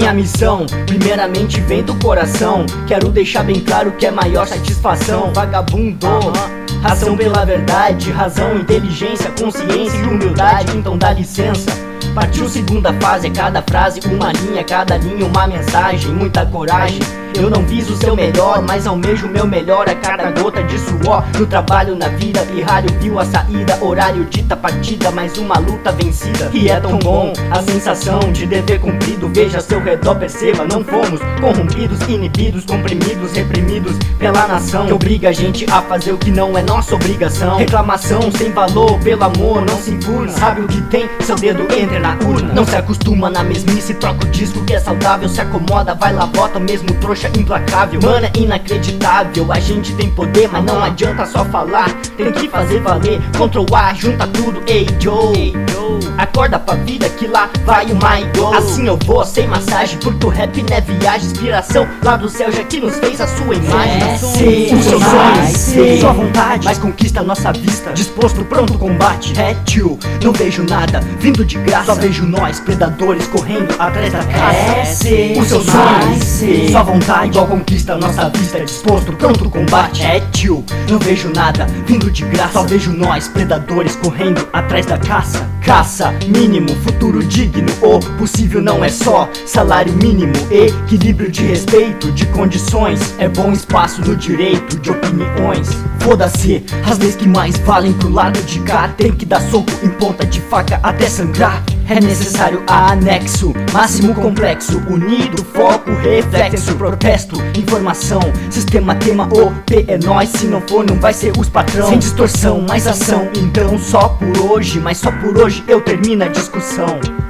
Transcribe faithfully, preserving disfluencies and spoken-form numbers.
Minha missão, primeiramente vem do coração. Quero deixar bem claro que é maior satisfação. Vagabundo, ação pela verdade, razão, inteligência, consciência e humildade. Então dá licença, partiu segunda fase. É cada frase uma linha, cada linha uma mensagem. Muita coragem, eu não viso o seu melhor, mas almejo o meu melhor a cada gota de suor. No trabalho, na vida, pirralho viu a saída. Horário dita partida, mais uma luta vencida. E é tão bom a sensação de dever cumprido. Veja ao seu redor, perceba, não fomos corrompidos, inibidos, comprimidos, reprimidos pela nação, que obriga a gente a fazer o que não é nossa obrigação. Reclamação sem valor, pelo amor não se enfurna. Sabe o que tem? Seu dedo entra na urna. Não se acostuma na mesmice, troca o disco que é saudável. Se acomoda, vai lá, bota mesmo trouxa implacável. Mano, é inacreditável, a gente tem poder, mas não adianta só falar, tem que fazer valer. Ctrl A, junta tudo, ei Joe, acorda pra vida que lá vai o My Go. Assim eu vou, sem massagem, porque o rap não é viagem. Inspiração lá do céu já que nos fez a sua imagem. É, sei, os seus sonhos, sei, sua vontade, mas conquista a nossa vista. Disposto, pronto, combate. É tio, não vejo nada vindo de graça, só vejo nós, predadores, correndo atrás da caça. É, sei, os seus sonhos, sei, sua vontade, igual conquista a nossa vista. Disposto, pronto, combate. É tio, não vejo nada vindo de graça, só vejo nós, predadores, correndo atrás da caça. Caça, mínimo, futuro digno. O possível não é só salário mínimo. Equilíbrio de respeito, de condições. É bom espaço no direito de opiniões. Foda-se, as leis que mais valem pro lado de cá. Tem que dar soco em ponta de faca até sangrar. É necessário anexo, máximo complexo. Unido, foco, reflexo, protesto, informação. Sistema, tema, O P é nós. Se não for, não vai ser os patrão. Sem distorção, mais ação. Então só por hoje, mas só por hoje eu termino a discussão.